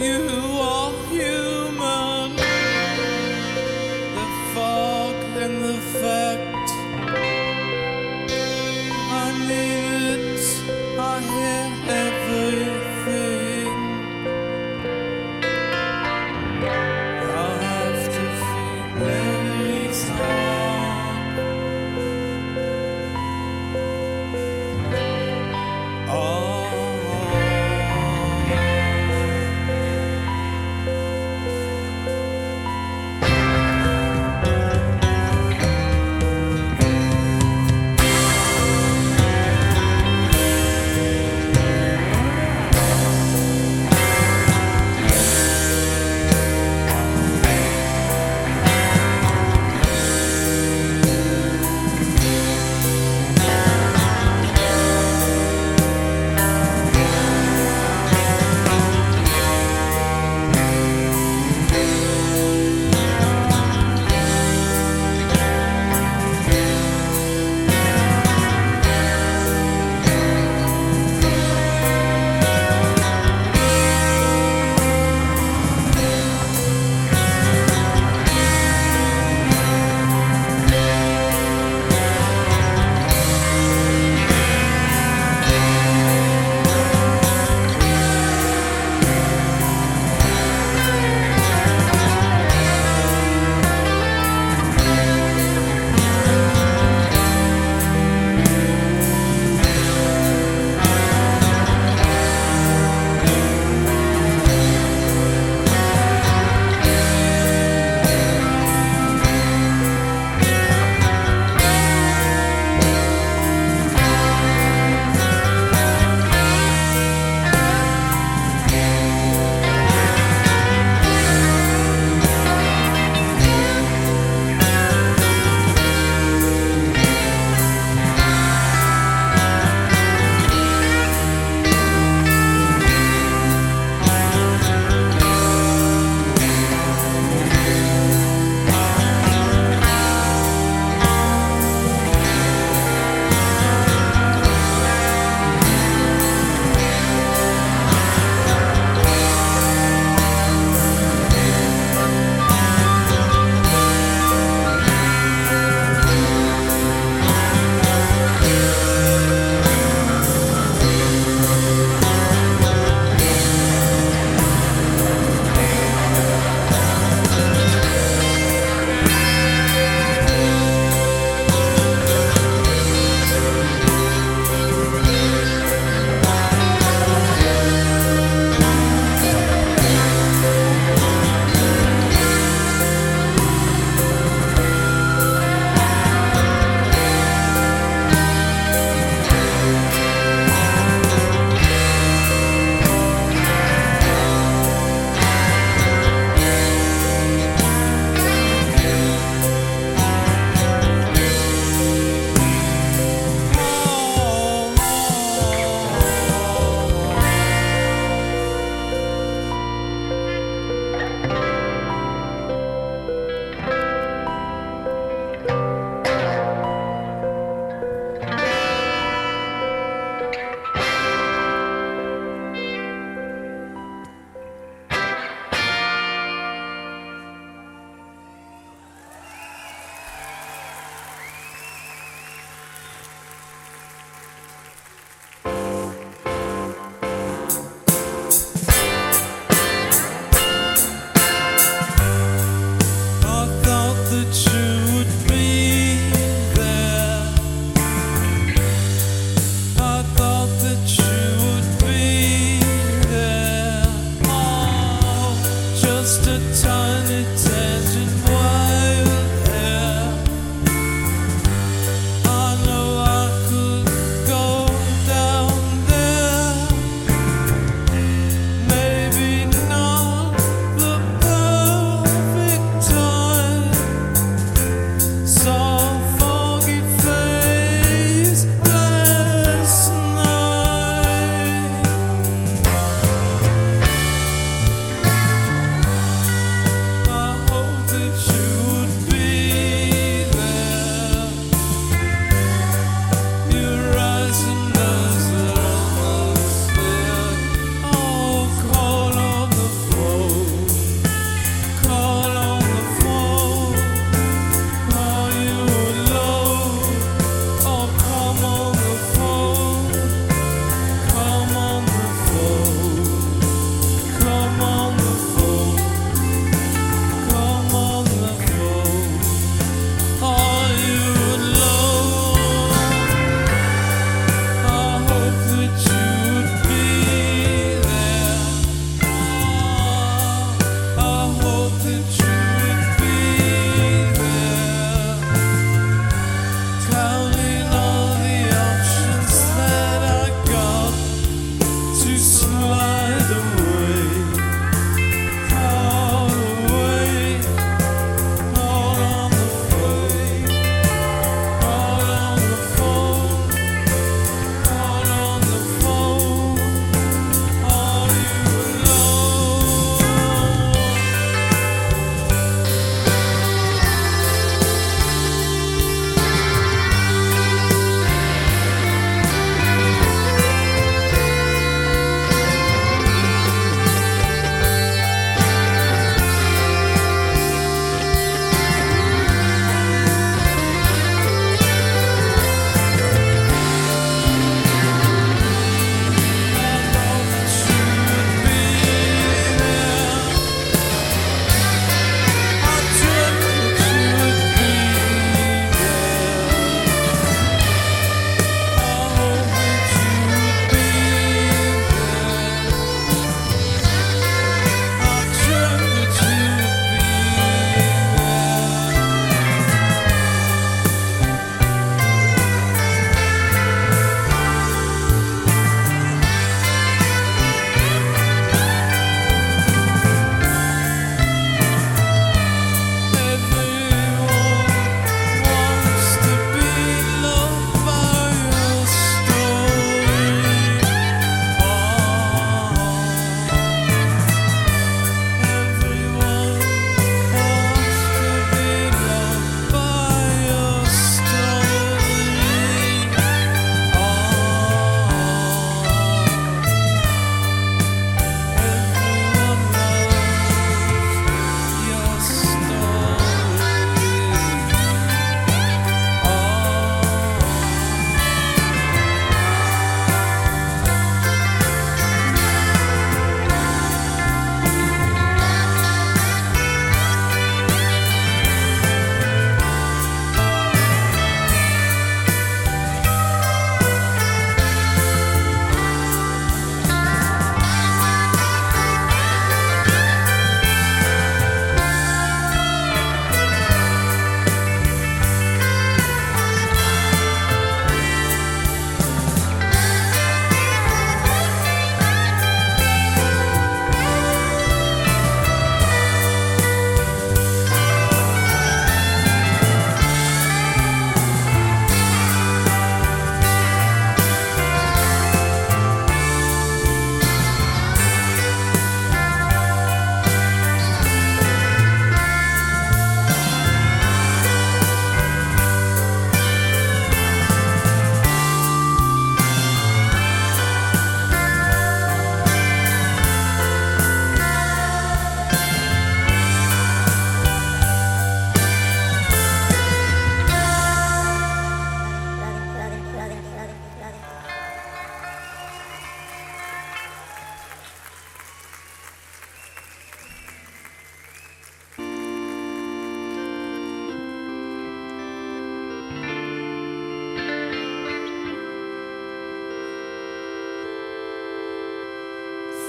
You are human. The fog and the fact. I mean it. I hear everything. I have to feel every time. Oh.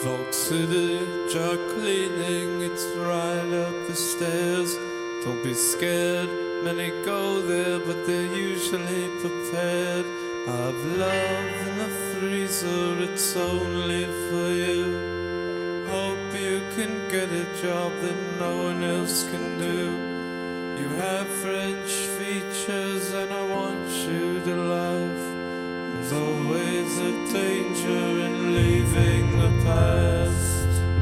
Folk City, jar cleaning, it's right up the stairs. Don't be scared, many go there, but they're usually prepared. I've love in the freezer, it's only for you. Hope you can get a job that no one else can do. You have French features and I want you to love. There's always a danger in leaving the past.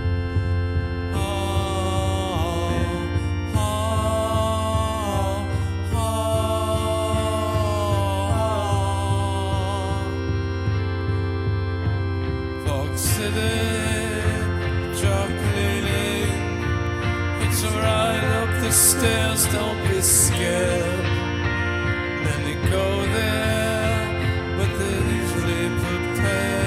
Folk City, jar cleaning, it's right up the stairs, don't be scared. Many go there, but they're usually prepared.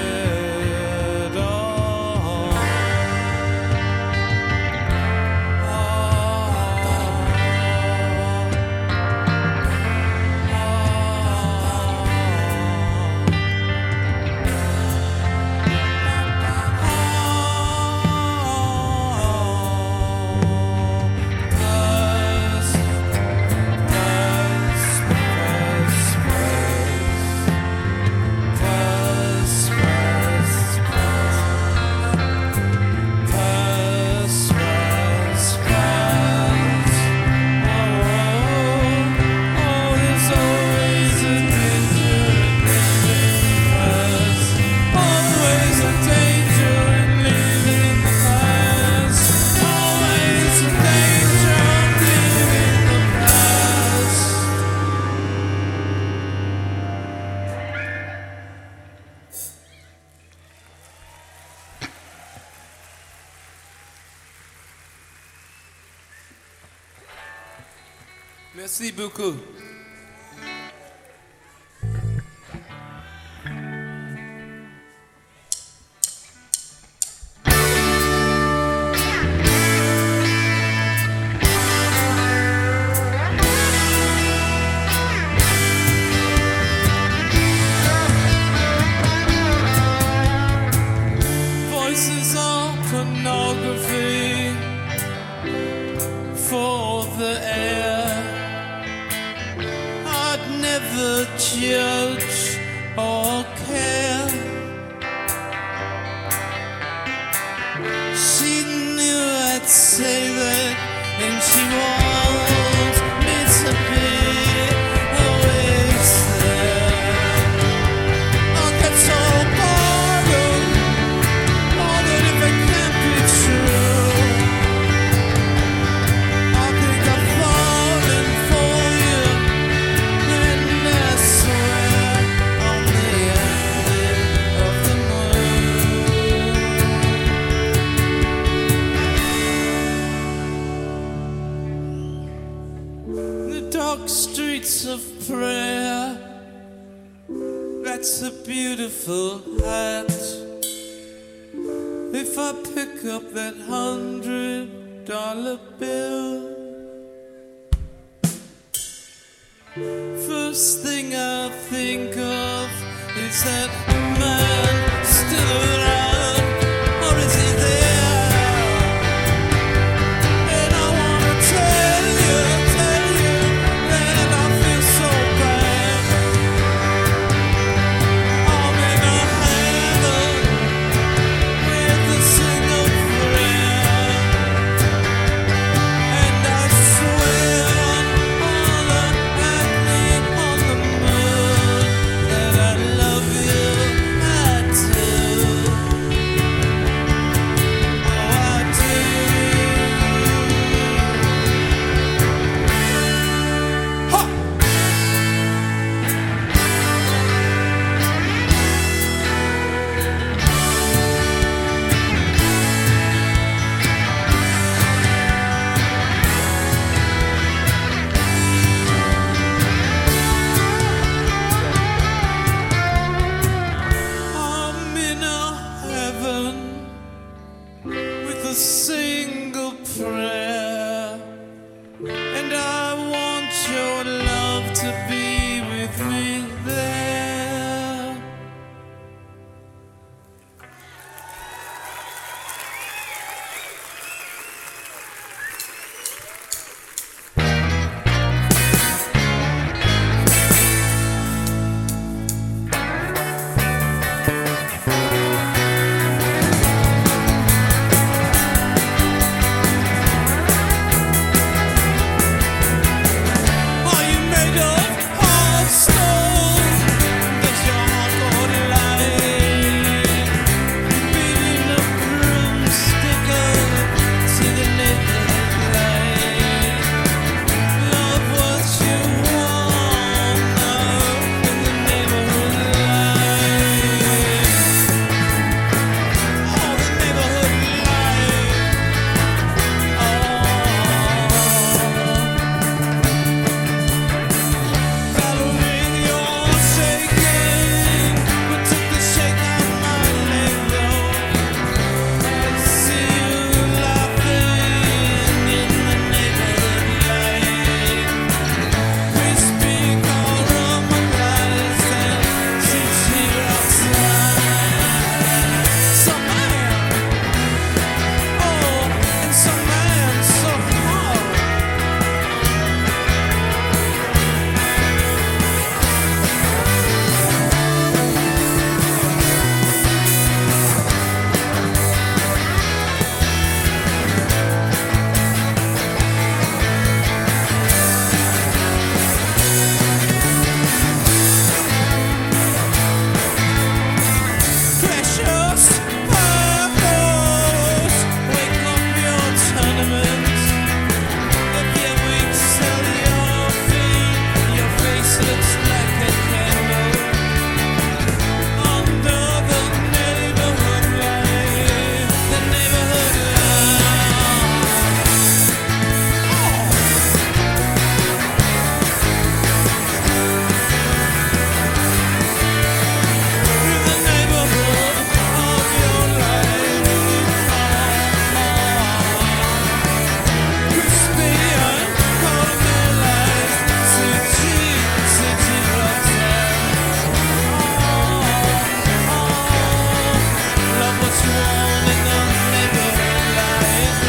Merci beaucoup. Voices on pornography for the air. Never judge or care. She knew I'd say that, and she wants me to be always there. I'll get so bothered if it can't be true. I think I've fallen for you. Dark streets of prayer, that's a beautiful hat. If I pick up that $100 bill, first thing I think of is that man still around, or is he there? And I wanna tell you that I feel so bad. I'm in a heaven with a single prayer, and I swear on all the acne on the moon that I love you, I do. Oh, I do. Ha! I'm in a heaven with a single prayer, and I want your love to be with me there. one in the neighborhood light.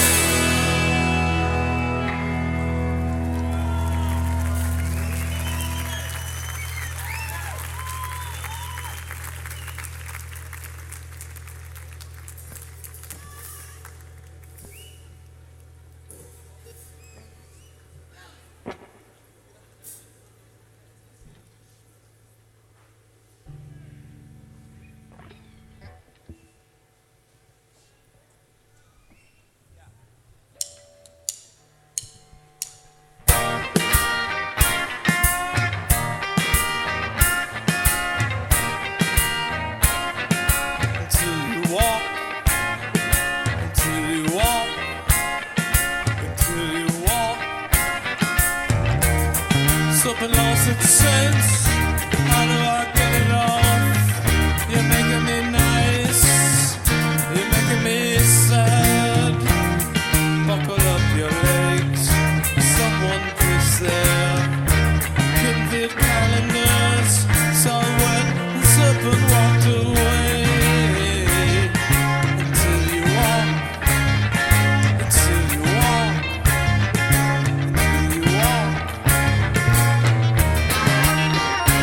Something lost its sense. How do I get it off? You're making me nice. You're making me sad. Buckle up your legs. Someone please there. Convict calendars. So when the serpent walked away. Until you walk. Until you walk. Until you walk.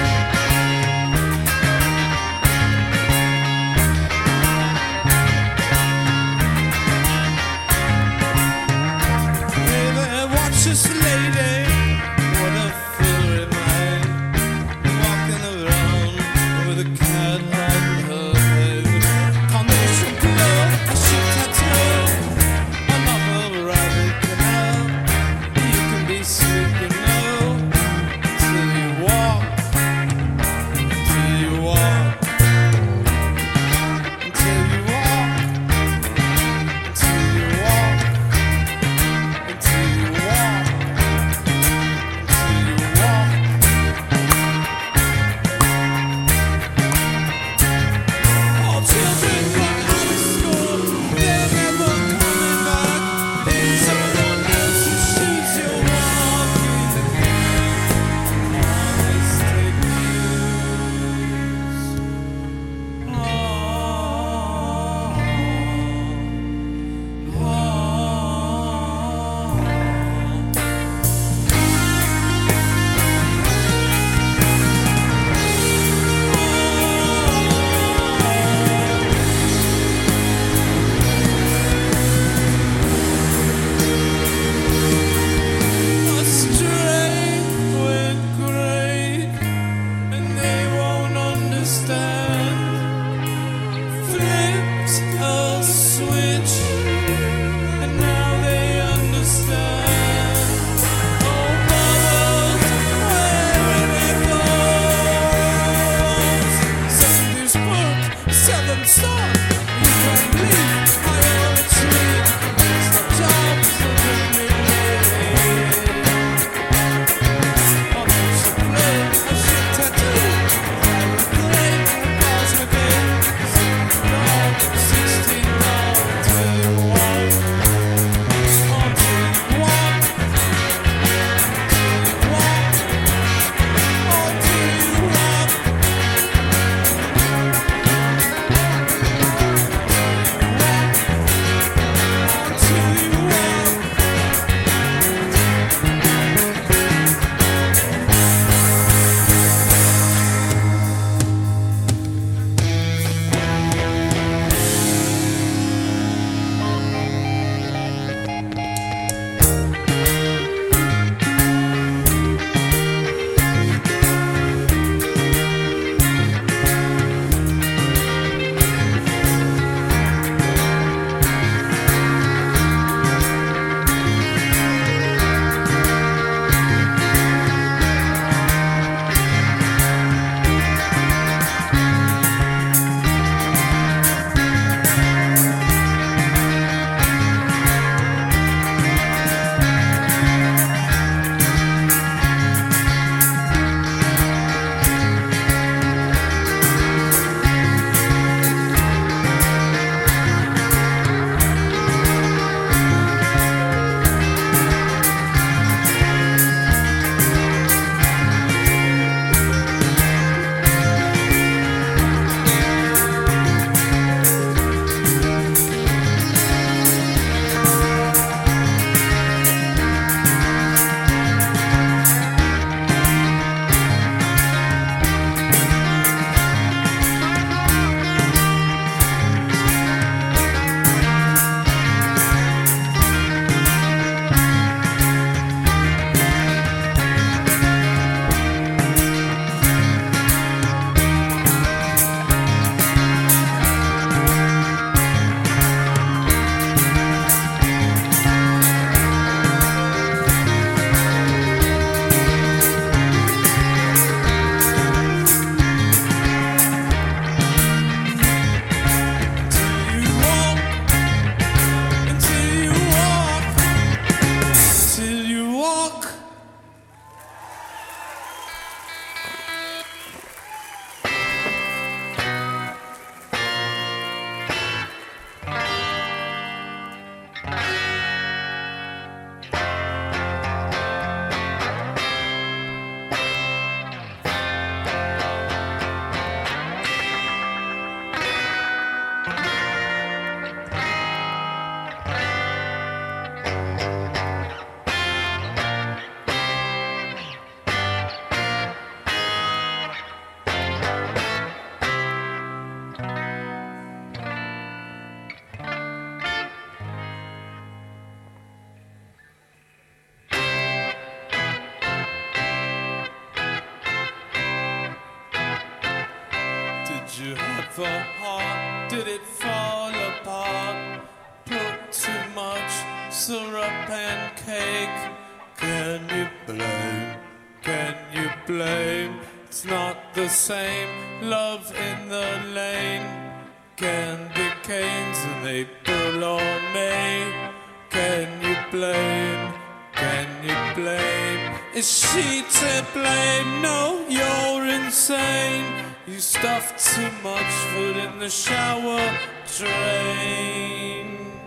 syrup and cake. Can you blame? Can you blame? It's not the same. Love in the lane. Candy canes and April or May. Can you blame? Can you blame? Is she to blame? No, you're insane. You stuffed too much food in the shower drain.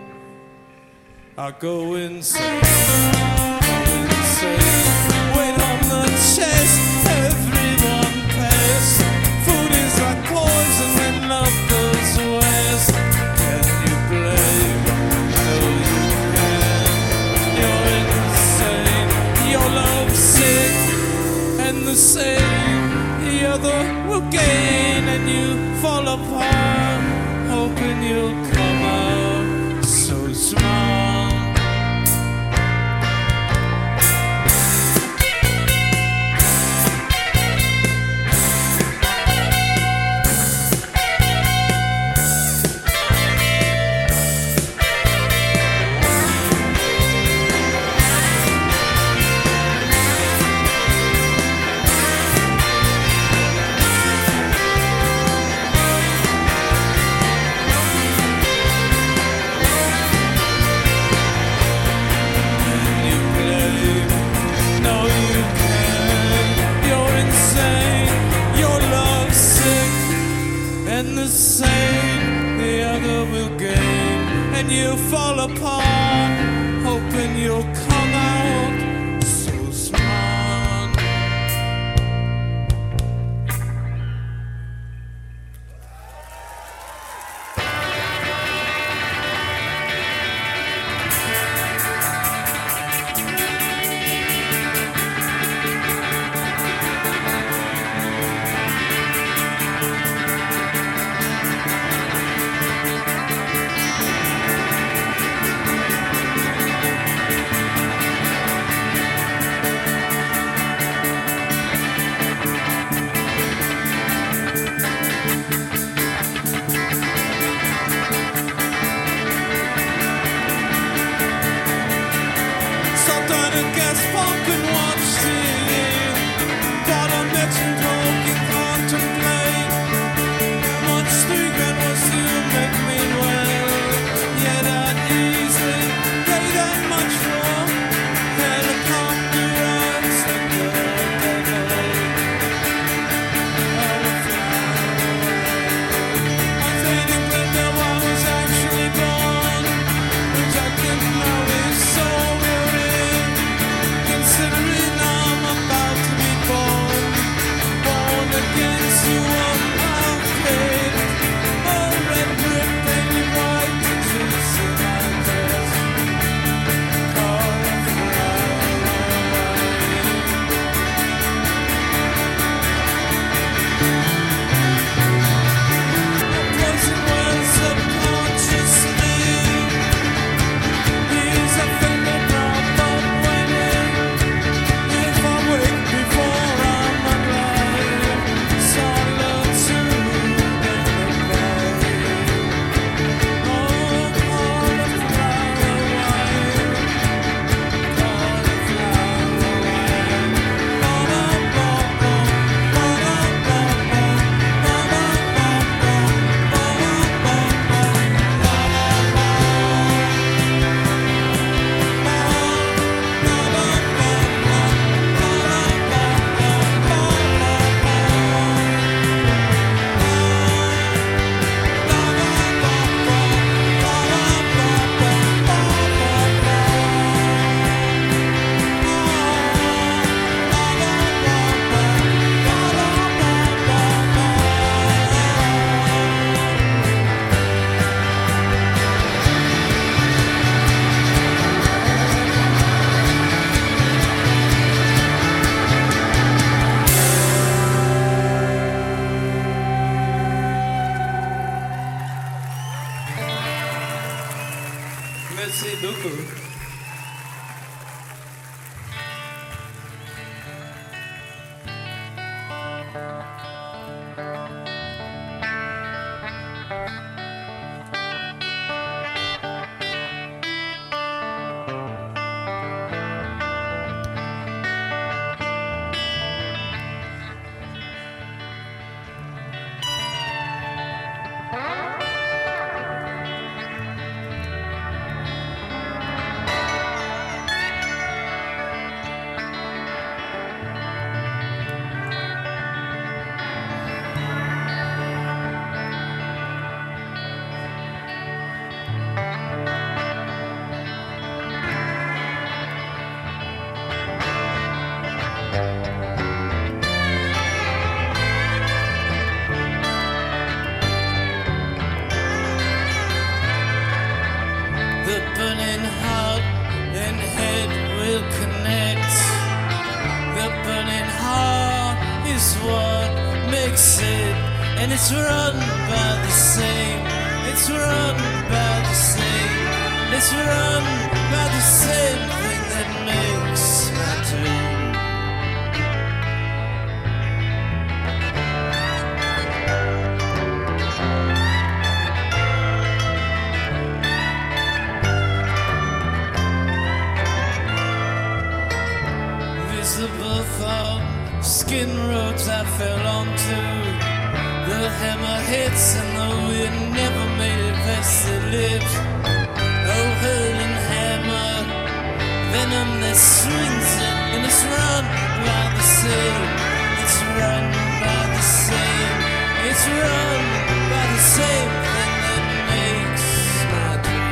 I go insane. Weight on the chest, everyone pays. Food is like poison when love goes west. Can you blame? No, you can't. You're insane. Your love's sick and the same. The other will gain and you fall apart, hoping you'll come out so smart. And the same, the other will gain, and you fall apart, hoping you'll come out so smart. Merci beaucoup. burning heart and head will connect. The burning heart is what makes it, and it's run by the same. It's run by the same. It's run by the same thing that makes my dream. Visible thought, skin roads I fell onto. The hammer hits and the wind never made it past the lips. Oh, hurling hammer, venom that swings it, and it's run by the same. It's run by the same. It's run by the same thing that makes my dream.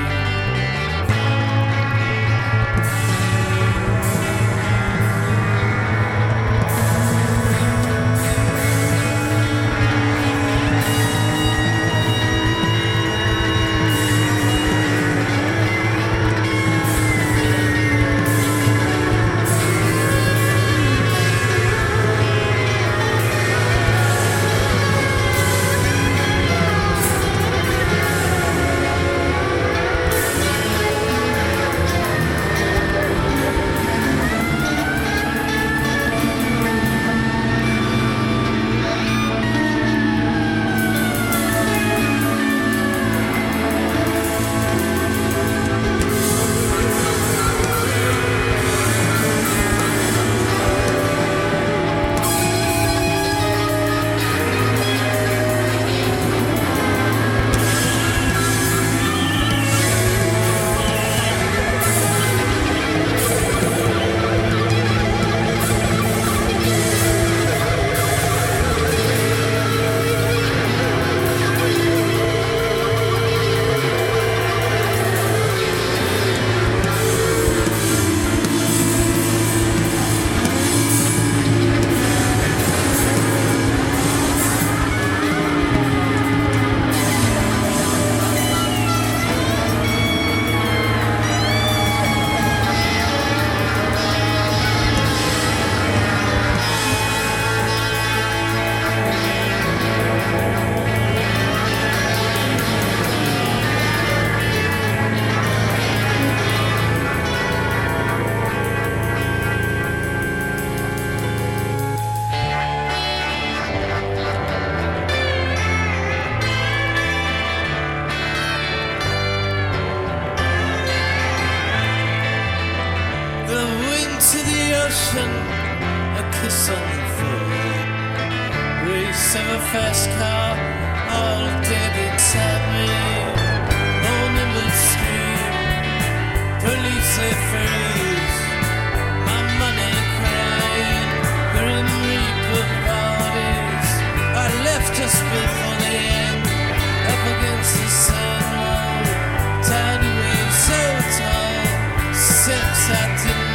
A kiss on the forehead. Race of a fast car, all dead inside me. Oh, nimble scream, police they freeze. My money crying, grim reaper bodies. I left just before the end, up against the sand wall. Tiny waves so tall, steps I didn't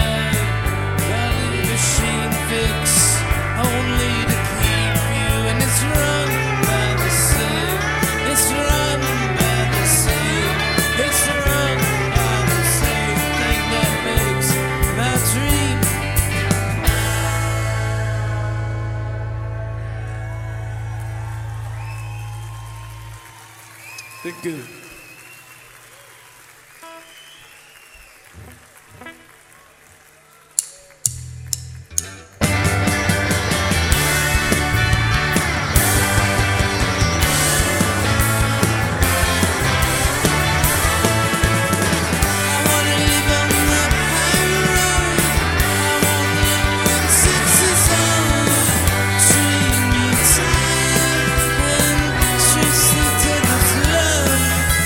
machine fix, only to keep you, and it's run by the same. It's run by the same. It's run by the same thing that makes my dream. Thank you. Treat me tight and trace the devil's love.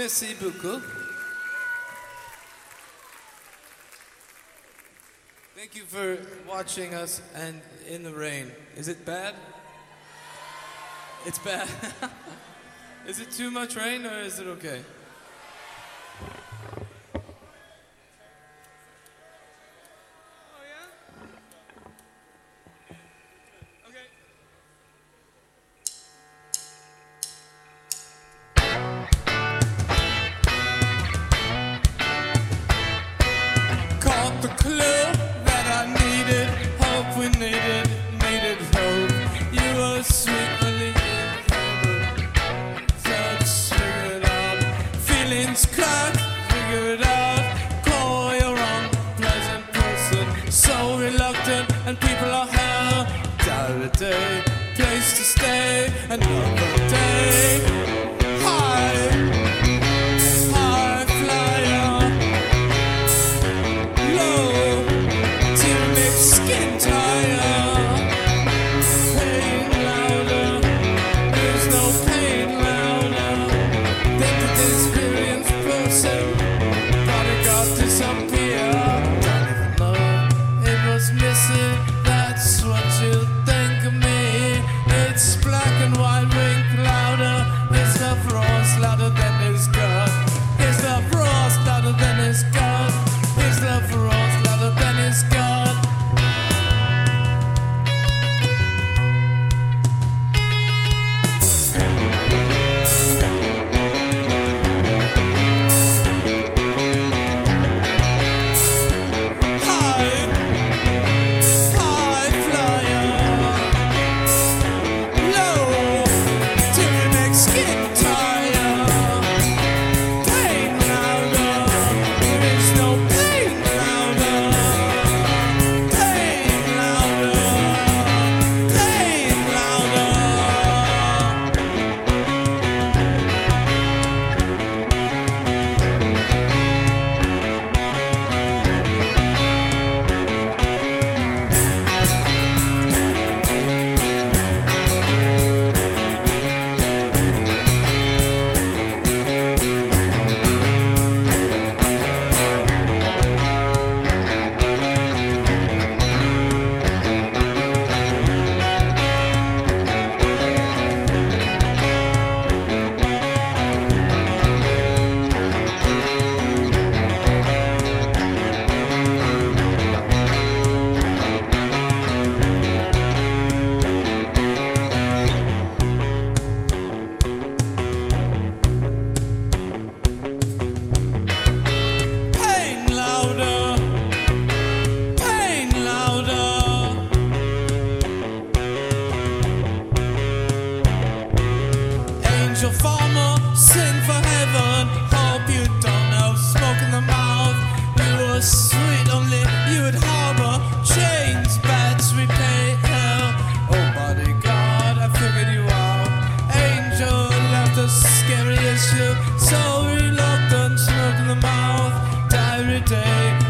Merci beaucoup. Thank you for watching us and in the rain. Is it bad? It's bad. Is it too much rain or is it okay? Oh yeah? Okay. Caught the clue that I needed, hope we needed hope. You were sweet, believe touch, figure it out. Feelings crack, figure it out. Call your own pleasant person, so reluctant, and people are hell. Diary day, place to stay, another day. High flyer. Low, till makes skin tire. Pain louder, there's no pain louder than the experienced person. Bodyguard disappear. Don't even know it was missing. That's what you think of me. It's black and white, wink louder. It's the frost louder than his gut. It's the frost louder than his gut. It's the frost louder than his gut. High flyer. Low, till your neck skin tire. Pain louder, there is no pain louder. Pain louder, pain louder. Pain louder, pain louder. Angel farmer, sing for heaven. Hope you don't have smoke in the mouth. You were sweet, only you would harbor chains, bats, repay hell. Oh bodyguard, I figured you out. Angel left a scary issue, so reluctant, smoke in the mouth. Diary day,